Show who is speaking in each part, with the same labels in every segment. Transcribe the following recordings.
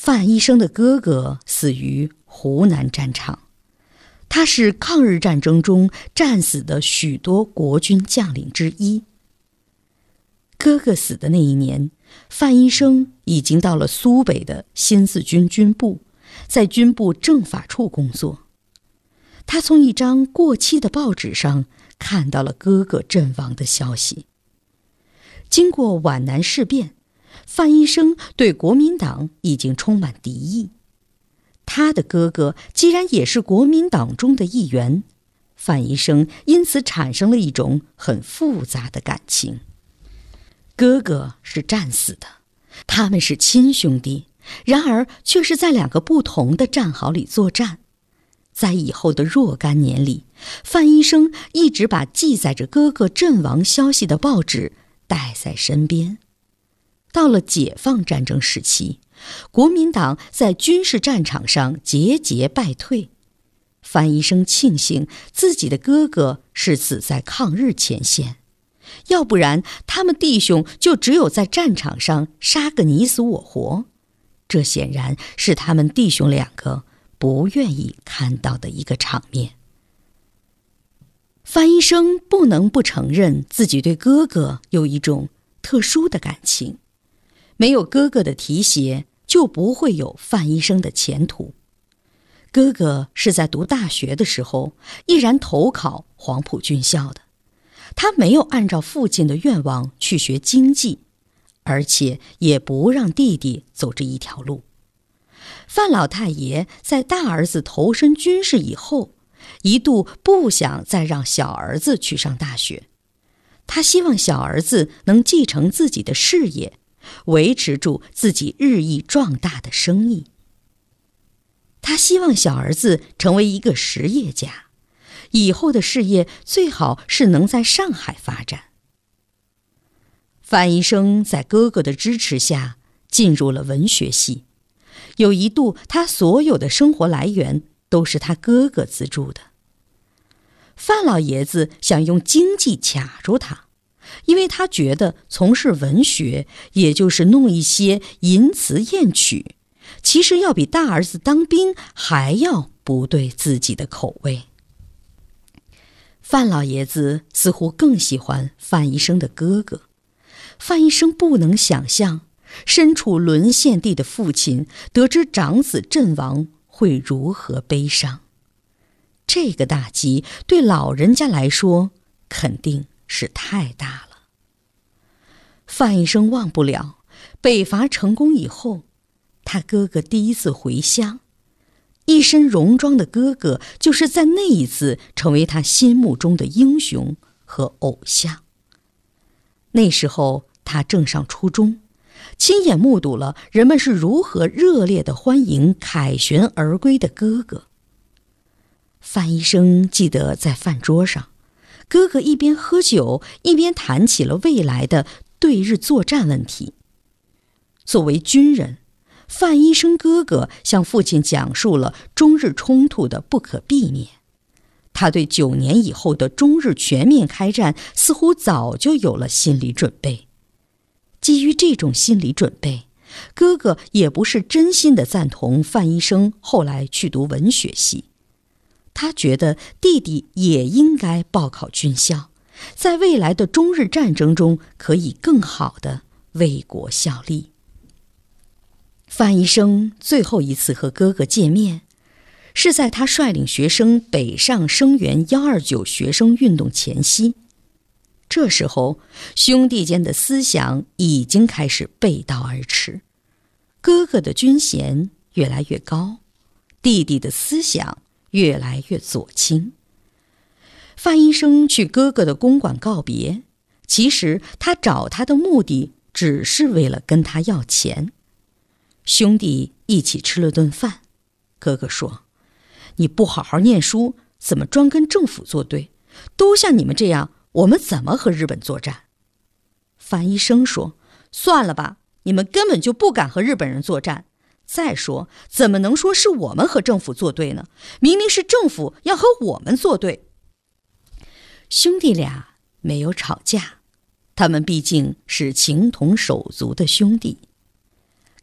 Speaker 1: 范医生的哥哥死于湖南战场，他是抗日战争中战死的许多国军将领之一。哥哥死的那一年，范医生已经到了苏北的新四军军部，在军部政法处工作。他从一张过期的报纸上看到了哥哥阵亡的消息。经过皖南事变，范医生对国民党已经充满敌意。他的哥哥既然也是国民党中的一员，范医生因此产生了一种很复杂的感情。哥哥是战死的，他们是亲兄弟，然而却是在两个不同的战壕里作战。在以后的若干年里，范医生一直把记载着哥哥阵亡消息的报纸带在身边。到了解放战争时期，国民党在军事战场上节节败退。范医生庆幸自己的哥哥是死在抗日前线，要不然他们弟兄就只有在战场上杀个你死我活。这显然是他们弟兄两个不愿意看到的一个场面。范医生不能不承认自己对哥哥有一种特殊的感情，没有哥哥的提携，就不会有范医生的前途。哥哥是在读大学的时候毅然投考黄埔军校的，他没有按照父亲的愿望去学经济，而且也不让弟弟走这一条路。范老太爷在大儿子投身军事以后，一度不想再让小儿子去上大学，他希望小儿子能继承自己的事业，维持住自己日益壮大的生意。他希望小儿子成为一个实业家，以后的事业最好是能在上海发展。范医生在哥哥的支持下进入了文学系，有一度他所有的生活来源都是他哥哥资助的。范老爷子想用经济卡住他，因为他觉得从事文学也就是弄一些淫词艳曲，其实要比大儿子当兵还要不对自己的口味。范老爷子似乎更喜欢范医生的哥哥。范医生不能想象身处沦陷地的父亲得知长子阵亡会如何悲伤。这个打击对老人家来说肯定是太大了。范医生忘不了北伐成功以后，他哥哥第一次回乡，一身戎装的哥哥就是在那一次成为他心目中的英雄和偶像。那时候他正上初中，亲眼目睹了人们是如何热烈地欢迎凯旋而归的哥哥。范医生记得在饭桌上，哥哥一边喝酒一边谈起了未来的对日作战问题。作为军人，范医生哥哥向父亲讲述了中日冲突的不可避免。他对9年以后的中日全面开战似乎早就有了心理准备。基于这种心理准备，哥哥也不是真心的赞同范医生后来去读文学系。他觉得弟弟也应该报考军校，在未来的中日战争中可以更好地为国效力。范医生最后一次和哥哥见面，是在他率领学生北上声援129学生运动前夕。这时候，兄弟间的思想已经开始背道而驰，哥哥的军衔越来越高，弟弟的思想越来越左倾。范医生去哥哥的公馆告别，其实他找他的目的只是为了跟他要钱。兄弟一起吃了顿饭，哥哥说：“你不好好念书，怎么专跟政府作对？都像你们这样，我们怎么和日本作战？”范医生说：“算了吧，你们根本就不敢和日本人作战。再说，怎么能说是我们和政府作对呢？明明是政府要和我们作对。”兄弟俩没有吵架，他们毕竟是情同手足的兄弟。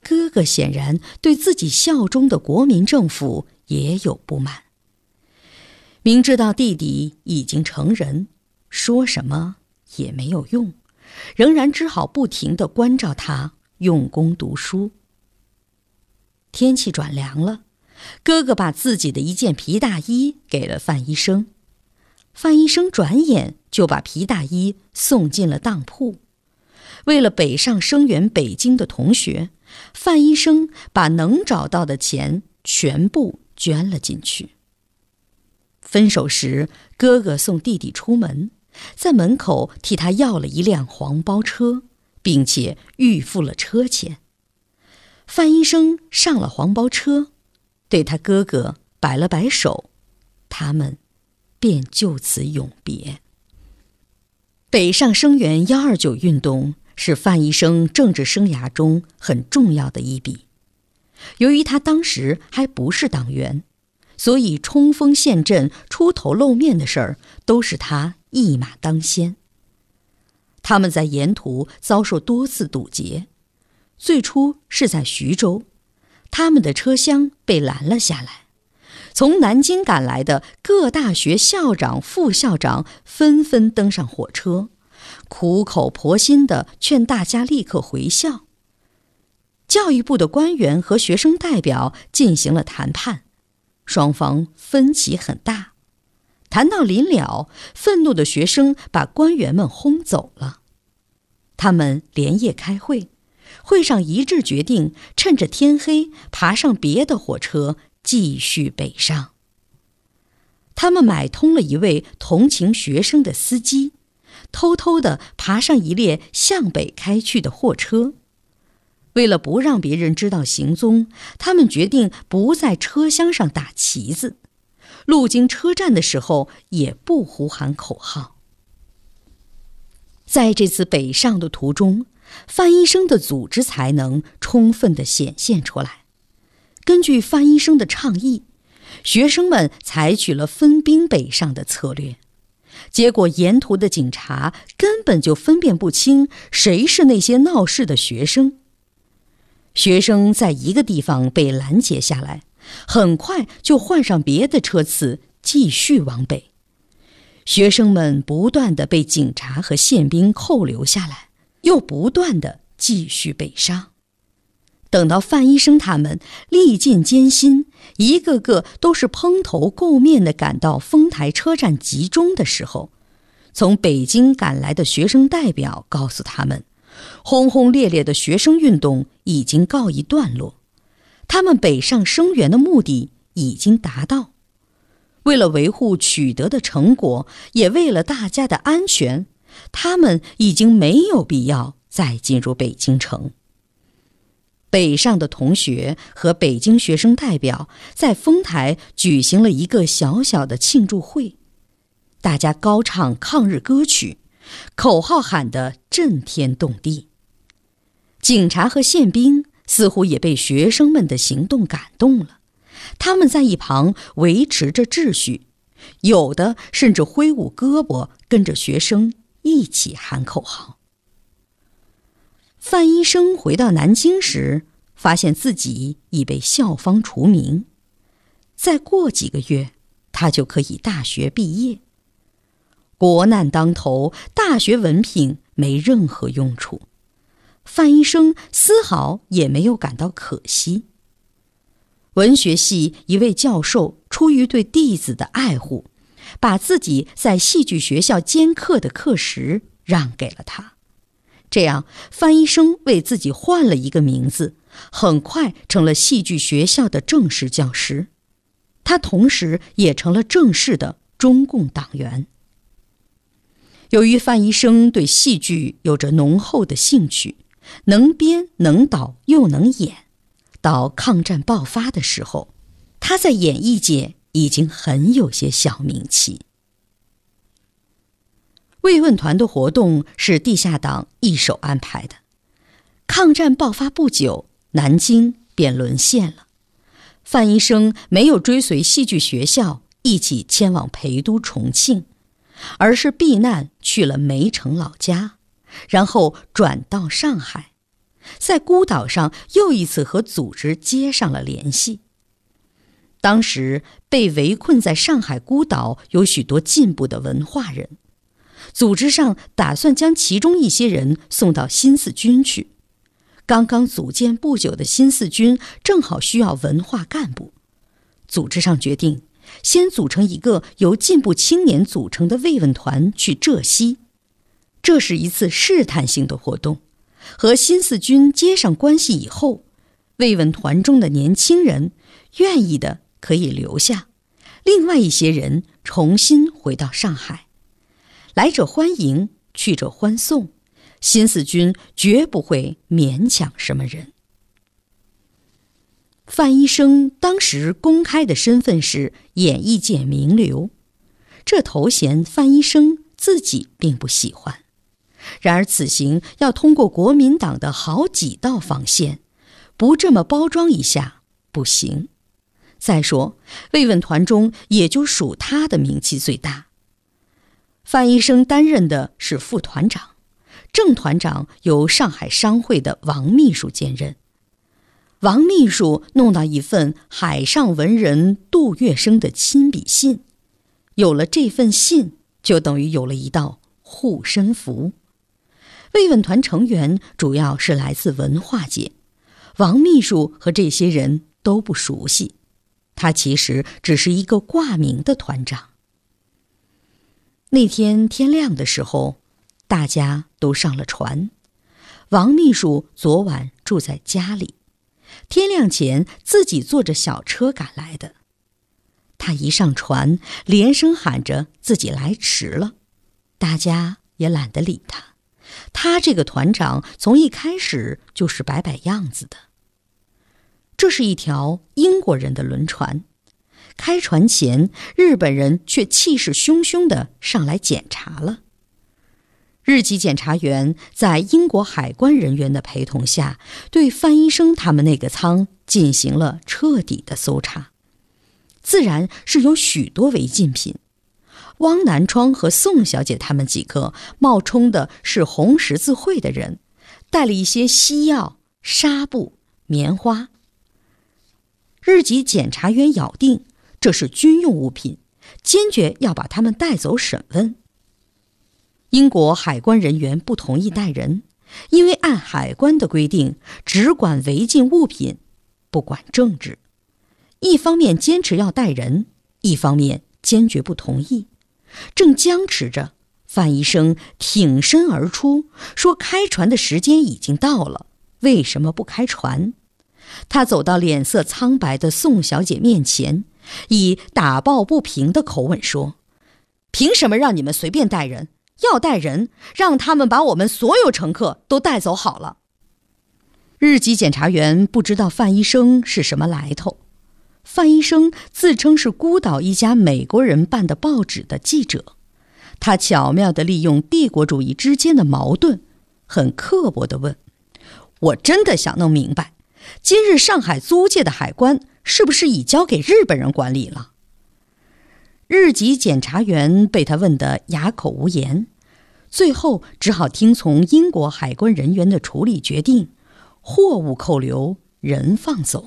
Speaker 1: 哥哥显然对自己效忠的国民政府也有不满。明知道弟弟已经成人，说什么也没有用，仍然只好不停地关照他用功读书。天气转凉了，哥哥把自己的一件皮大衣给了范医生。范医生转眼就把皮大衣送进了当铺。为了北上声援北京的同学，范医生把能找到的钱全部捐了进去。分手时，哥哥送弟弟出门，在门口替他要了一辆黄包车，并且预付了车钱。范医生上了黄包车，对他哥哥摆了摆手，他们便就此永别。北上声援129运动是范医生政治生涯中很重要的一笔。由于他当时还不是党员，所以冲锋陷阵、出头露面的事儿都是他一马当先。他们在沿途遭受多次堵截，最初是在徐州，他们的车厢被拦了下来。从南京赶来的各大学校长、副校长纷纷登上火车，苦口婆心地劝大家立刻回校。教育部的官员和学生代表进行了谈判，双方分歧很大。谈到临了，愤怒的学生把官员们轰走了。他们连夜开会，会上一致决定趁着天黑爬上别的火车继续北上。他们买通了一位同情学生的司机，偷偷地爬上一列向北开去的货车。为了不让别人知道行踪，他们决定不在车厢上打旗子，路经车站的时候也不呼喊口号。在这次北上的途中，范医生的组织才能充分地显现出来。根据范医生的倡议，学生们采取了分兵北上的策略。结果沿途的警察根本就分辨不清谁是那些闹事的学生。学生在一个地方被拦截下来，很快就换上别的车次继续往北。学生们不断地被警察和宪兵扣留下来，又不断地继续北上。等到范医生他们历尽艰辛，一个个都是蓬头垢面地赶到丰台车站集中的时候，从北京赶来的学生代表告诉他们，轰轰烈烈的学生运动已经告一段落，他们北上声援的目的已经达到。为了维护取得的成果，也为了大家的安全，他们已经没有必要再进入北京城。北上的同学和北京学生代表在丰台举行了一个小小的庆祝会，大家高唱抗日歌曲，口号喊得震天动地。警察和宪兵似乎也被学生们的行动感动了，他们在一旁维持着秩序，有的甚至挥舞胳膊跟着学生一起喊口号。范医生回到南京时，发现自己已被校方除名，再过几个月他就可以大学毕业。国难当头，大学文凭没任何用处，范医生丝毫也没有感到可惜。文学系一位教授出于对弟子的爱护，把自己在戏剧学校兼课的课时让给了他。这样，范医生为自己换了一个名字，很快成了戏剧学校的正式教师。他同时也成了正式的中共党员。由于范医生对戏剧有着浓厚的兴趣，能编能导又能演，到抗战爆发的时候，他在演艺界已经很有些小名气。慰问团的活动是地下党一手安排的。抗战爆发不久，南京便沦陷了。范医生没有追随戏剧学校一起迁往陪都重庆，而是避难去了梅城老家，然后转到上海。 在孤岛上又一次和组织接上了联系。当时被围困在上海孤岛有许多进步的文化人，组织上打算将其中一些人送到新四军去。刚刚组建不久的新四军正好需要文化干部，组织上决定先组成一个由进步青年组成的慰问团去浙西。这是一次试探性的活动，和新四军接上关系以后，慰问团中的年轻人愿意的可以留下，另外一些人重新回到上海。来者欢迎，去者欢送，新四军绝不会勉强什么人。范医生当时公开的身份是演艺界名流，这头衔范医生自己并不喜欢。然而此行要通过国民党的好几道防线，不这么包装一下不行。再说慰问团中也就属他的名气最大。范医生担任的是副团长，正团长由上海商会的王秘书兼任。王秘书弄到一份海上文人杜月笙的亲笔信，有了这份信，就等于有了一道护身符。慰问团成员主要是来自文化界，王秘书和这些人都不熟悉，他其实只是一个挂名的团长。那天天亮的时候，大家都上了船。王秘书昨晚住在家里，天亮前自己坐着小车赶来的。他一上船，连声喊着自己来迟了，大家也懒得理他。他这个团长从一开始就是摆摆样子的。这是一条英国人的轮船，开船前，日本人却气势汹汹地上来检查了。日籍检查员在英国海关人员的陪同下，对范医生他们那个舱进行了彻底的搜查，自然是有许多违禁品。汪南窗和宋小姐他们几个冒充的是红十字会的人，带了一些西药、纱布、棉花。日籍检察员咬定这是军用物品，坚决要把他们带走审问。英国海关人员不同意带人，因为按海关的规定，只管违禁物品，不管政治。一方面坚持要带人，一方面坚决不同意。正僵持着，范医生挺身而出，说开船的时间已经到了，为什么不开船？他走到脸色苍白的宋小姐面前，以打抱不平的口吻说：凭什么让你们随便带人？要带人，让他们把我们所有乘客都带走好了。日籍检察员不知道范医生是什么来头。范医生自称是孤岛一家美国人办的报纸的记者，他巧妙地利用帝国主义之间的矛盾，很刻薄地问：我真的想弄明白，今日上海租界的海关是不是已交给日本人管理了？日籍检察员被他问得哑口无言，最后只好听从英国海关人员的处理决定，货物扣留，人放走。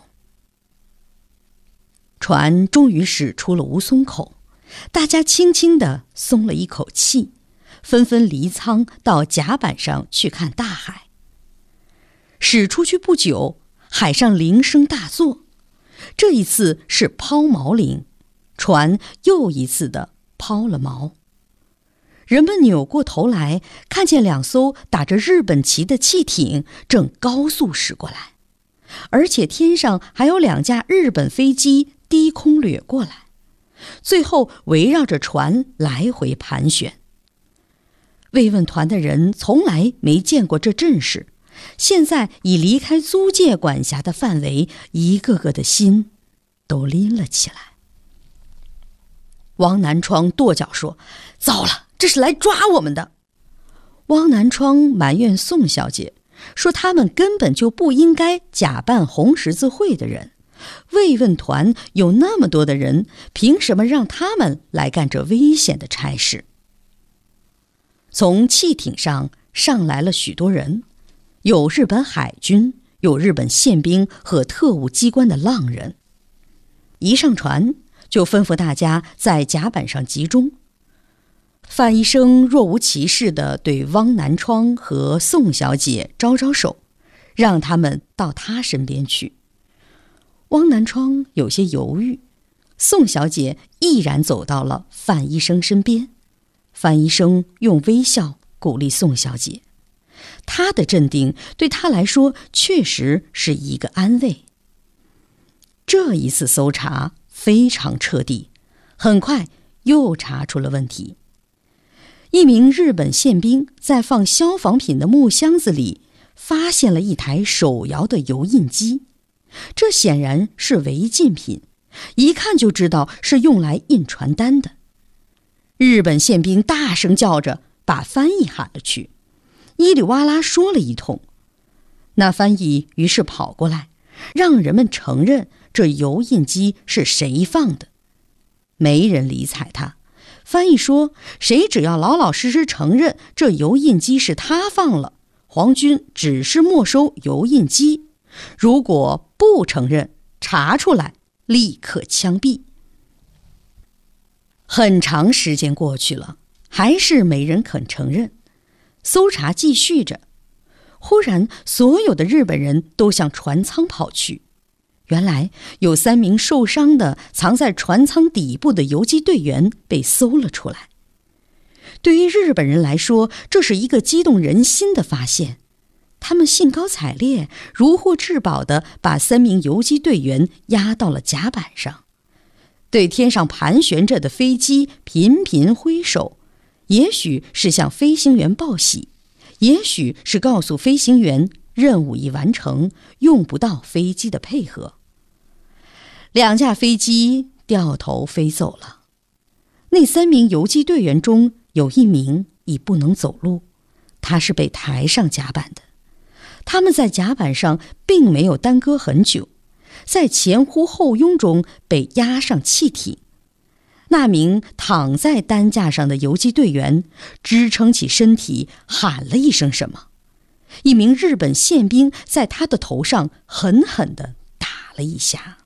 Speaker 1: 船终于驶出了吴淞口，大家轻轻地松了一口气，纷纷离舱到甲板上去看大海。驶出去不久，海上铃声大作，这一次是抛锚铃，船又一次的抛了锚。人们扭过头来，看见两艘打着日本旗的汽艇正高速驶过来，而且天上还有2架日本飞机低空掠过来，最后围绕着船来回盘旋。慰问团的人从来没见过这阵势，现在已离开租界管辖的范围，一个个的心都拎了起来。汪南窗跺脚说：糟了，这是来抓我们的。汪南窗埋怨宋小姐，说他们根本就不应该假扮红十字会的人，慰问团有那么多的人，凭什么让他们来干这危险的差事？从汽艇上来了许多人， 有日本海军，有日本宪兵和特务机关的浪人。一上船就吩咐大家在甲板上集中。范医生若无其事地对汪南窗和宋小姐招招手，让他们到他身边去。汪南窗有些犹豫，宋小姐毅然走到了范医生身边。范医生用微笑鼓励宋小姐，他的镇定对他来说确实是一个安慰。这一次搜查非常彻底，很快又查出了问题。一名日本宪兵在放消防品的木箱子里发现了一台手摇的油印机，这显然是违禁品，一看就知道是用来印传单的。日本宪兵大声叫着把翻译喊了去，伊里哇啦说了一通。那翻译于是跑过来，让人们承认这油印机是谁放的。没人理睬他。翻译说，谁只要老老实实承认这油印机是他放了，皇军只是没收油印机，如果不承认，查出来立刻枪毙。很长时间过去了，还是没人肯承认。搜查继续着，忽然所有的日本人都向船舱跑去。原来有3名受伤的藏在船舱底部的游击队员被搜了出来。对于日本人来说，这是一个激动人心的发现。他们兴高采烈，如获至宝地把3名游击队员押到了甲板上，对天上盘旋着的飞机频频挥手，也许是向飞行员报喜，也许是告诉飞行员任务已完成，用不到飞机的配合。2架飞机掉头飞走了。那3名游击队员中有1名已不能走路，他是被抬上甲板的。他们在甲板上并没有耽搁很久，在前呼后拥中被押上汽艇。那名躺在担架上的游击队员支撑起身体，喊了一声什么。一名日本宪兵在他的头上狠狠地打了一下。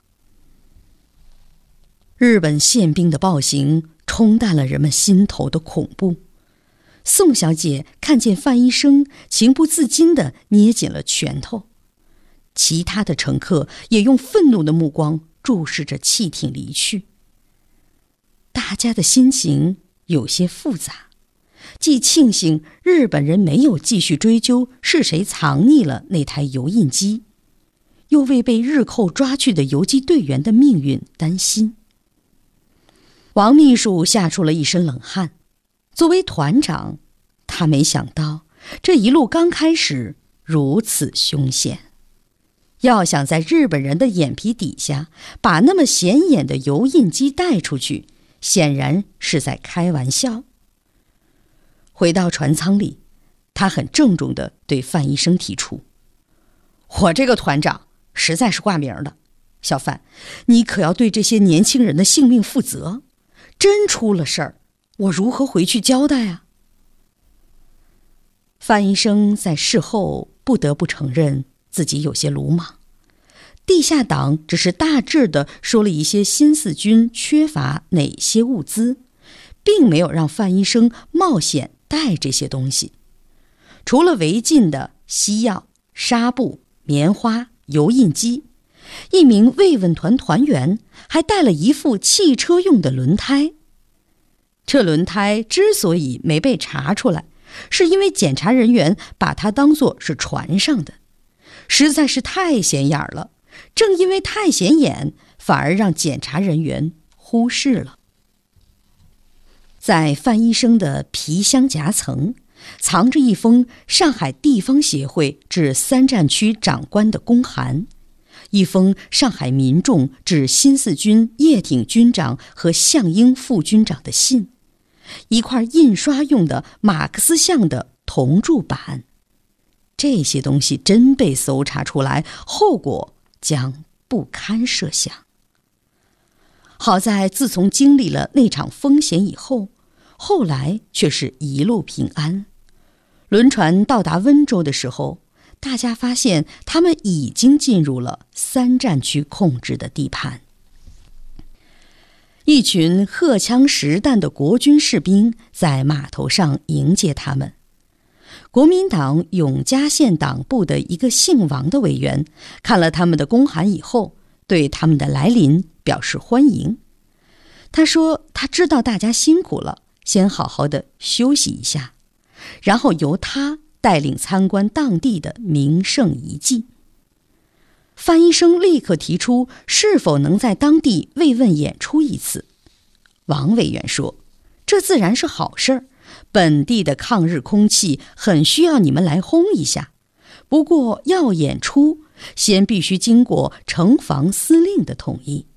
Speaker 1: 日本宪兵的暴行冲淡了人们心头的恐怖。宋小姐看见范医生，情不自禁地捏紧了拳头。其他的乘客也用愤怒的目光注视着汽艇离去。大家的心情有些复杂，既庆幸日本人没有继续追究是谁藏匿了那台油印机，又为被日寇抓去的游击队员的命运担心。王秘书吓出了一身冷汗。作为团长，他没想到这一路刚开始如此凶险。要想在日本人的眼皮底下把那么显眼的油印机带出去，显然是在开玩笑。回到船舱里，他很郑重地对范医生提出，我这个团长实在是挂名的，小范，你可要对这些年轻人的性命负责，真出了事儿，我如何回去交代啊？范医生在事后不得不承认自己有些鲁莽。地下党只是大致地说了一些新四军缺乏哪些物资，并没有让范医生冒险带这些东西。除了违禁的西药、纱布、棉花、油印机，一名慰问团团员还带了一副汽车用的轮胎。这轮胎之所以没被查出来，是因为检查人员把它当作是船上的，实在是太显眼了。正因为太显眼，反而让检查人员忽视了。在范医生的皮箱夹层藏着一封上海地方协会致3战区长官的公函，一封上海民众致新四军叶挺军长和项英副军长的信，一块印刷用的马克思像的铜铸板。这些东西真被搜查出来，后果将不堪设想。好在自从经历了那场风险以后，后来却是一路平安。轮船到达温州的时候， 大家发现他们已经进入了3战区控制的地盘。一群荷枪实弹的国军士兵在码头上迎接他们。国民党永嘉县党部的一个姓王的委员看了他们的公函以后，对他们的来临表示欢迎。他说他知道大家辛苦了，先好好的休息一下，然后由他带领参观当地的名胜遗迹。范医生立刻提出是否能在当地慰问演出一次。王委员说，这自然是好事儿，本地的抗日空气很需要你们来轰一下，不过要演出，先必须经过城防司令的同意。